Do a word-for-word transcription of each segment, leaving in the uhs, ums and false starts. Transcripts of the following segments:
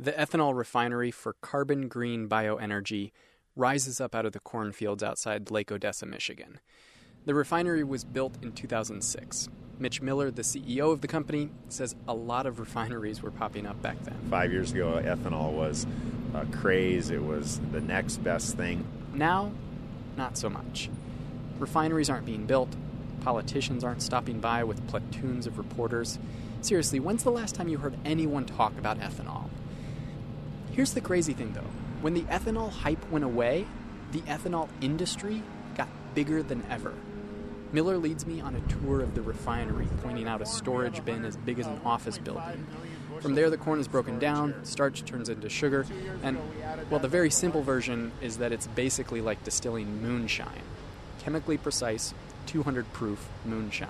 The ethanol refinery for carbon green bioenergy rises up out of the cornfields outside Lake Odessa, Michigan. The refinery was built in two thousand six. Mitch Miller, the C E O of the company, says a lot of refineries were popping up back then. Five years ago, ethanol was a craze. It was the next best thing. Now, not so much. Refineries aren't being built. Politicians aren't stopping by with platoons of reporters. Seriously, when's the last time you heard anyone talk about ethanol? Here's the crazy thing, though. When the ethanol hype went away, the ethanol industry got bigger than ever. Miller leads me on a tour of the refinery, pointing out a storage bin as big as an office building. From there, the corn is broken down, starch turns into sugar, and, well, the very simple version is that it's basically like distilling moonshine. Chemically precise, two hundred proof moonshine.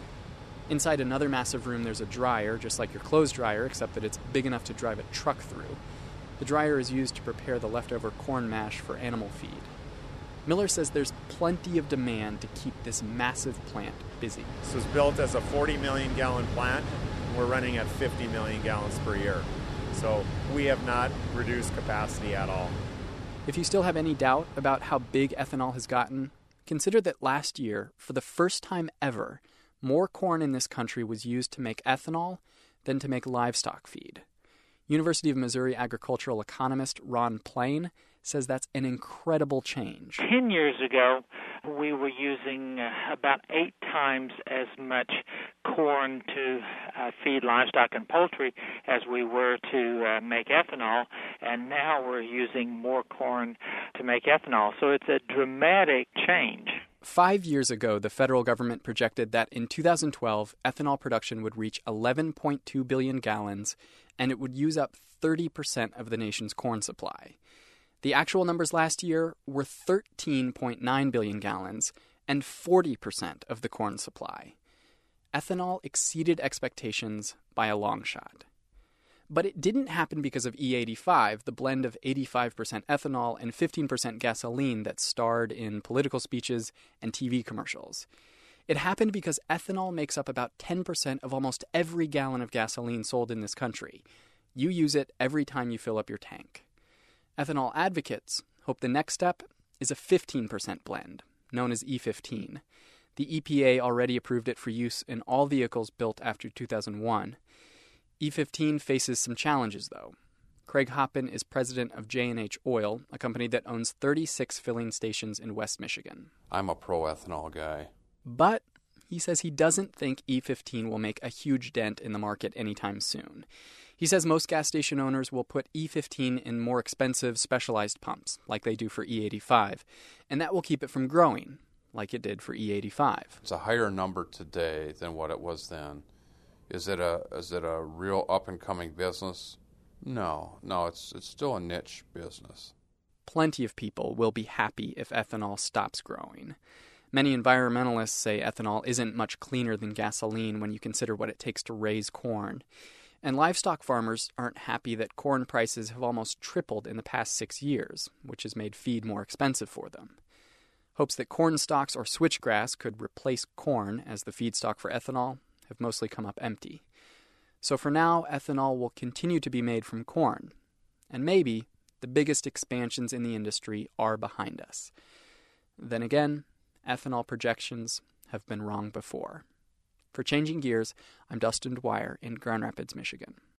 Inside another massive room, there's a dryer, just like your clothes dryer, except that it's big enough to drive a truck through. The dryer is used to prepare the leftover corn mash for animal feed. Miller says there's plenty of demand to keep this massive plant busy. This was built as a forty million gallon plant, and we're running at fifty million gallons per year. So we have not reduced capacity at all. If you still have any doubt about how big ethanol has gotten, consider that last year, for the first time ever, more corn in this country was used to make ethanol than to make livestock feed. University of Missouri agricultural economist Ron Plain says that's an incredible change. Ten years ago, we were using uh, about eight times as much corn to uh, feed livestock and poultry as we were to uh, make ethanol, and now we're using more corn to make ethanol. So it's a dramatic change. Five years ago, the federal government projected that in two thousand twelve, ethanol production would reach eleven point two billion gallons, and it would use up thirty percent of the nation's corn supply. The actual numbers last year were thirteen point nine billion gallons and forty percent of the corn supply. Ethanol exceeded expectations by a long shot. But it didn't happen because of E eighty-five, the blend of eighty-five percent ethanol and fifteen percent gasoline that starred in political speeches and T V commercials. It happened because ethanol makes up about ten percent of almost every gallon of gasoline sold in this country. You use it every time you fill up your tank. Ethanol advocates hope the next step is a fifteen percent blend, known as E fifteen. The E P A already approved it for use in all vehicles built after two thousand one. E fifteen faces some challenges, though. Craig Hoppin is president of J and H Oil, a company that owns thirty-six filling stations in West Michigan. I'm a pro-ethanol guy. But he says he doesn't think E fifteen will make a huge dent in the market anytime soon. He says most gas station owners will put E fifteen in more expensive, specialized pumps, like they do for E eighty-five, and that will keep it from growing, like it did for E eighty-five. It's a higher number today than what it was then. Is it a is it a real up-and-coming business? No, no, it's it's still a niche business. Plenty of people will be happy if ethanol stops growing. Many environmentalists say ethanol isn't much cleaner than gasoline when you consider what it takes to raise corn. And livestock farmers aren't happy that corn prices have almost tripled in the past six years, which has made feed more expensive for them. Hopes that corn stalks or switchgrass could replace corn as the feedstock for ethanol have mostly come up empty. So for now, ethanol will continue to be made from corn. And maybe the biggest expansions in the industry are behind us. Then again, ethanol projections have been wrong before. For Changing Gears, I'm Dustin Dwyer in Grand Rapids, Michigan.